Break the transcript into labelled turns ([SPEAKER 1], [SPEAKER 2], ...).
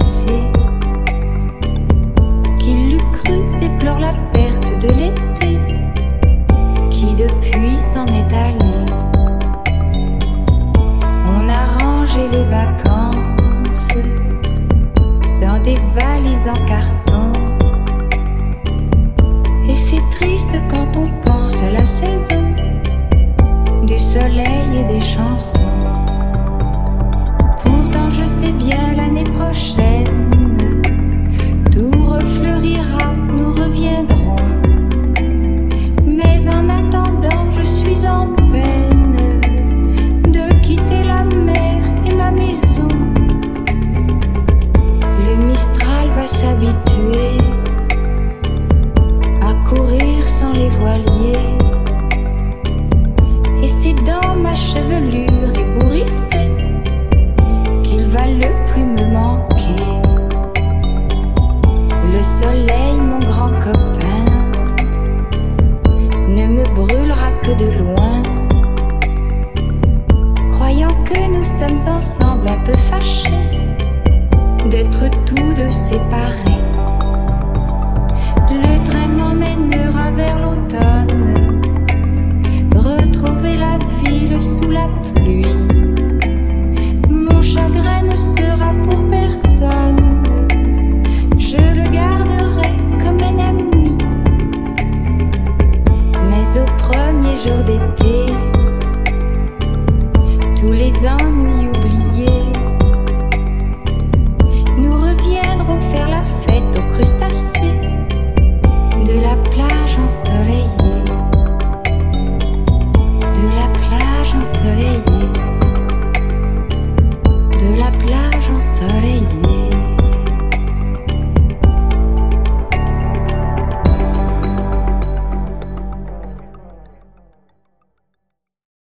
[SPEAKER 1] passé. Qui l'eût cru déplore la perte de l'été, qui depuis s'en est allé. On a rangé les vacances dans des valises en carton. Et c'est triste quand on pense à la saison du soleil et des chansons. Pourtant je sais bien l'année prochaine tout refleurira, nous reviendrons. Mais en attendant je suis en peine de quitter la mer et ma maison. Le Mistral va s'habituer à courir sans les voiliers. Et c'est dans ma chevelure ébouriffée qu'il va le plus me manquer. Le soleil, mon grand copain, ne me brûlera que de loin. Croyant que nous sommes ensemble un peu fâchés d'être tous deux séparés.